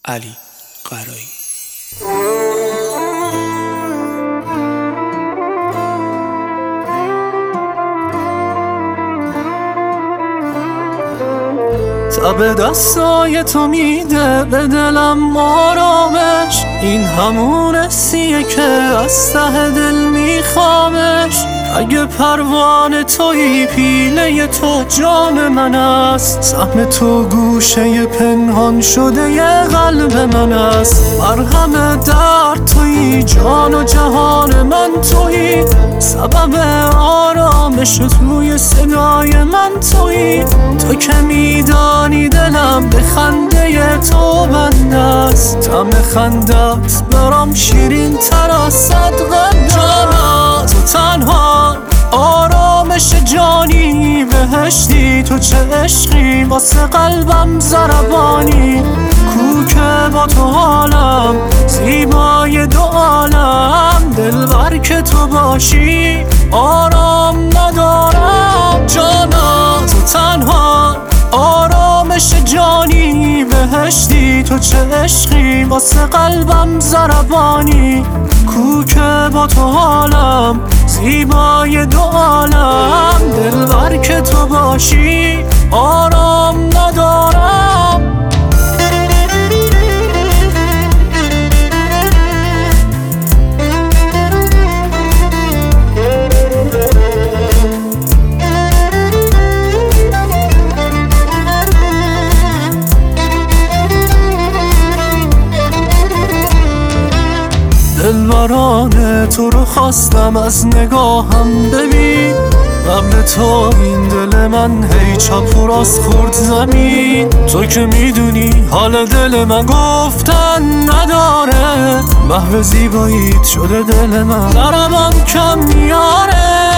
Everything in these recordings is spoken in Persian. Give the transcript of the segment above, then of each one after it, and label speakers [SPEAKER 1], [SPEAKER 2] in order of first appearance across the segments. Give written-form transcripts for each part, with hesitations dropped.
[SPEAKER 1] علی قرایی.
[SPEAKER 2] تب دستای تو میده به دلم آرامش، این همون حسیه که از ته دل میخوامش. اگه پروانه تویی پیله تو جام من است، سهم تو گوشه پنهان شده ی قلب من است. مرهم درد تویی، جان و جهان من تویی، سبب آرامش توی صدای من تویی. تو که میدانی دلم به خنده تو بند است، طعم خندت برام شیرین تر از صد قند. جانا تو تنها آرامش جانی، بهشتی تو چه عشقی واسه قلبم ضربانی. کو که با تو حالم زیبای دو عالم، دلبر که تو باشی آرام ندارم. جانا تو تنها آرامش جانی، بهشتی تو چه عشقی واسه قلبم ضربانی. کو که با تو حالم زیبای دو عالم، دلبر که تو باشی آرام ندارم. دلبرانه تو رو خواستم از نگاهم ببین، قبل تو این دل من هی چپ و راست خورد زمین. تو که میدونی حال دل من گفتن نداره، محو زیباییت شده دل من درمم کم میاره.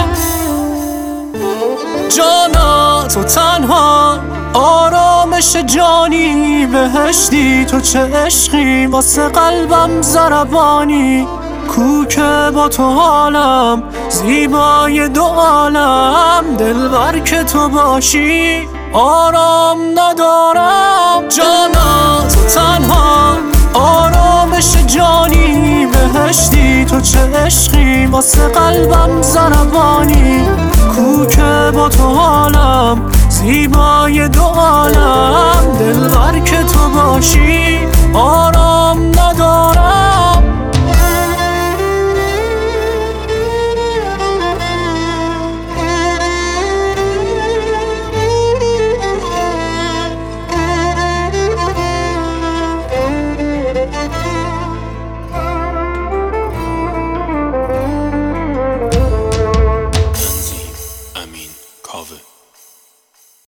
[SPEAKER 2] جانا تو تنها آرامش جانی، بهشتی تو چه عشقی واسه قلبم ضربانی. کو که با تو حالم زیبای دو عالم، دلبر که تو باشی آرام ندارم. جانا تو تنها آرامش جانی، بهشتی تو چه عشقی واسه قلبم ضربانی. کو که با تو حالم زیبای دو عالم، دلبر که تو باشی